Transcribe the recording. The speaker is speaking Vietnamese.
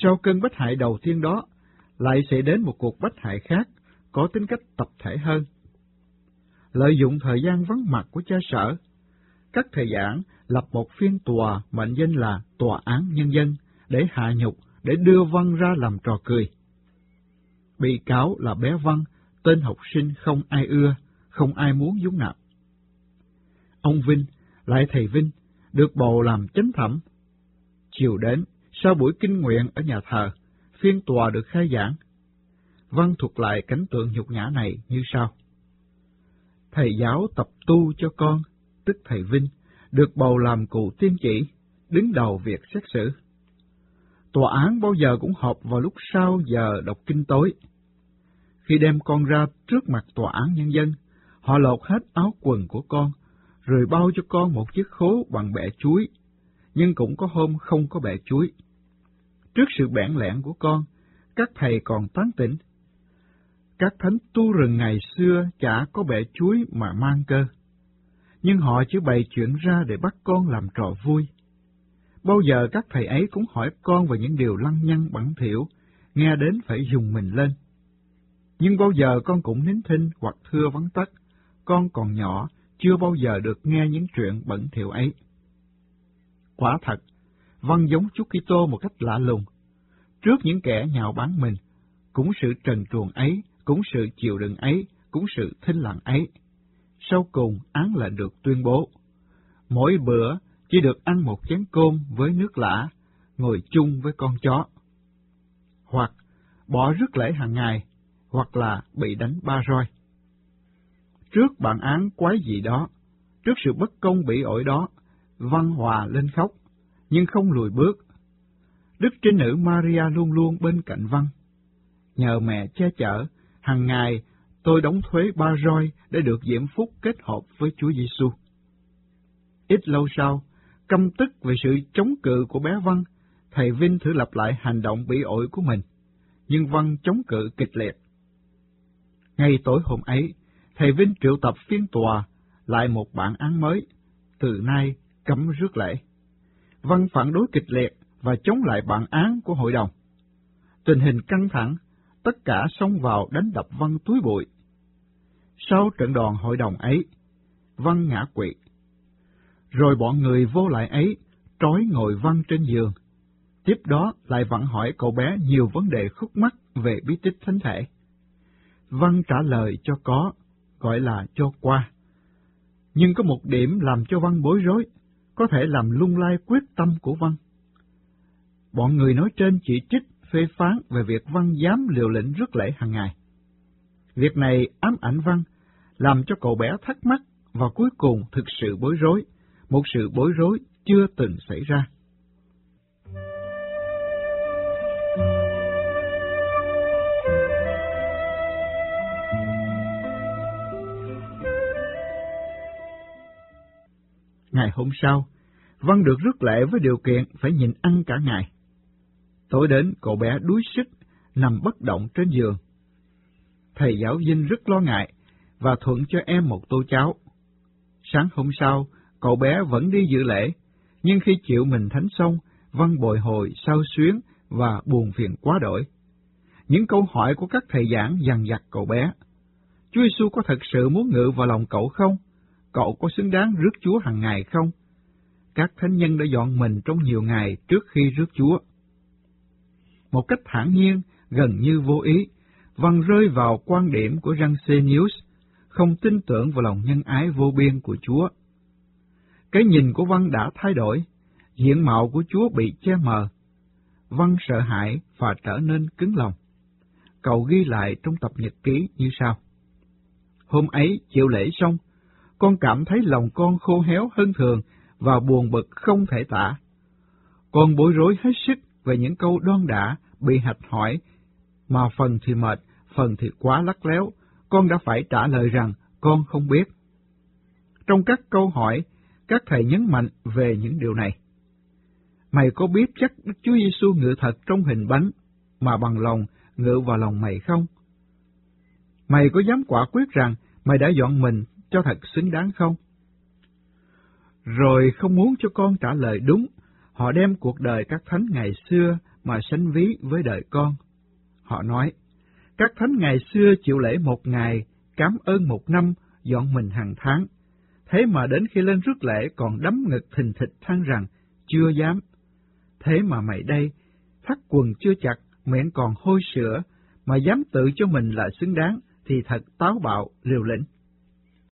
sau cơn bách hại đầu tiên đó, lại sẽ đến một cuộc bách hại khác, có tính cách tập thể hơn. Lợi dụng thời gian vắng mặt của cha sở, các thầy giảng lập một phiên tòa mệnh danh là Tòa án Nhân dân để hạ nhục, để đưa Văn ra làm trò cười. Bị cáo là bé Văn, tên học sinh không ai ưa, không ai muốn dung nạp. Ông Vinh, lại thầy Vinh, được bầu làm chánh thẩm. Chiều đến, sau buổi kinh nguyện ở nhà thờ, phiên tòa được khai giảng. Văn thuật lại cảnh tượng nhục nhã này như sau. Thầy giáo tập tu cho con, tức thầy Vinh, được bầu làm cụ tiên chỉ, đứng đầu việc xét xử. Tòa án bao giờ cũng họp vào lúc sau giờ đọc kinh tối. Khi đem con ra trước mặt tòa án nhân dân, họ lột hết áo quần của con, rồi bao cho con một chiếc khố bằng bẹ chuối, nhưng cũng có hôm không có bẹ chuối. Trước sự bẽn lẽn của con, các thầy còn tán tỉnh. Các thánh tu rừng ngày xưa chả có bẹ chuối mà mang cơ, nhưng họ chỉ bày chuyện ra để bắt con làm trò vui. Bao giờ các thầy ấy cũng hỏi con về những điều lăng nhăng bẩn thỉu, nghe đến phải dùng mình lên. Nhưng bao giờ con cũng nín thinh hoặc thưa vắng tắt, con còn nhỏ, chưa bao giờ được nghe những chuyện bẩn thỉu ấy. Quả thật, Văn giống Chúa Kitô một cách lạ lùng. Trước những kẻ nhạo báng mình, cũng sự trần truồng ấy, cũng sự chịu đựng ấy, cũng sự thinh lặng ấy. Sau cùng án lệnh được tuyên bố. Mỗi bữa chỉ được ăn một chén cơm với nước lã, ngồi chung với con chó. Hoặc bỏ rước lễ hàng ngày, hoặc là bị đánh 3 roi. Trước bản án quái dị đó, trước sự bất công bỉ ổi đó, Văn hòa lên khóc, nhưng không lùi bước. Đức Trinh Nữ Maria luôn luôn bên cạnh Văn. Nhờ mẹ che chở, hàng ngày tôi đóng thuế 3 roi để được diễm phúc kết hợp với Chúa Giêsu. Ít lâu sau, căm tức về sự chống cự của bé Văn, thầy Vinh thử lặp lại hành động bỉ ổi của mình, nhưng Văn chống cự kịch liệt. Ngay tối hôm ấy, thầy Vinh triệu tập phiên tòa lại một bản án mới, từ nay cấm rước lễ. Văn phản đối kịch liệt và chống lại bản án của hội đồng. Tình hình căng thẳng, tất cả xông vào đánh đập Văn túi bụi. Sau trận đòn hội đồng ấy, Văn ngã quỵ. Rồi bọn người vô lại ấy, trói ngồi Văn trên giường. Tiếp đó lại vặn hỏi cậu bé nhiều vấn đề khúc mắc về bí tích thánh thể. Văn trả lời cho có, gọi là cho qua. Nhưng có một điểm làm cho Văn bối rối, có thể làm lung lay quyết tâm của Văn. Bọn người nói trên chỉ trích, phê phán về việc Văn dám liều lĩnh rước lễ hàng ngày. Việc này ám ảnh Văn, làm cho cậu bé thắc mắc và cuối cùng thực sự bối rối, một sự bối rối chưa từng xảy ra. Ngày hôm sau, Văn được rước lễ với điều kiện phải nhịn ăn cả ngày. Tối đến, cậu bé đuối sức, nằm bất động trên giường. Thầy giáo Vinh rất lo ngại và thuận cho em một tô cháo. Sáng hôm sau, cậu bé vẫn đi dự lễ, nhưng khi chịu mình thánh xong, Văn bồi hồi, xao xuyến và buồn phiền quá đổi. Những câu hỏi của các thầy giảng dằn vặt cậu bé. Chúa Giêsu có thật sự muốn ngự vào lòng cậu không? Cậu có xứng đáng rước Chúa hàng ngày không? Các thánh nhân đã dọn mình trong nhiều ngày trước khi rước Chúa. Một cách thản nhiên, gần như vô ý, Văn rơi vào quan điểm của Jansenius, không tin tưởng vào lòng nhân ái vô biên của Chúa. Cái nhìn của Văn đã thay đổi, diện mạo của Chúa bị che mờ. Văn sợ hãi và trở nên cứng lòng. Cậu ghi lại trong tập nhật ký như sau. Hôm ấy, chịu lễ xong, con cảm thấy lòng con khô héo hơn thường và buồn bực không thể tả. Con bối rối hết sức về những câu đon đả, bị hạch hỏi, mà phần thì mệt, phần thì quá lắt léo, con đã phải trả lời rằng con không biết. Trong các câu hỏi, các thầy nhấn mạnh về những điều này. Mày có biết chắc Đức Chúa Giêsu ngự thật trong hình bánh, mà bằng lòng ngự vào lòng mày không? Mày có dám quả quyết rằng mày đã dọn mình cho thật xứng đáng không? Rồi không muốn cho con trả lời đúng, họ đem cuộc đời các thánh ngày xưa mà sánh ví với đời con. Họ nói, các thánh ngày xưa chịu lễ một ngày, cảm ơn một năm, dọn mình hàng tháng. Thế mà đến khi lên rước lễ còn đấm ngực thình thịch than rằng, chưa dám. Thế mà mày đây, thắt quần chưa chặt, miệng còn hôi sữa, mà dám tự cho mình là xứng đáng, thì thật táo bạo, liều lĩnh.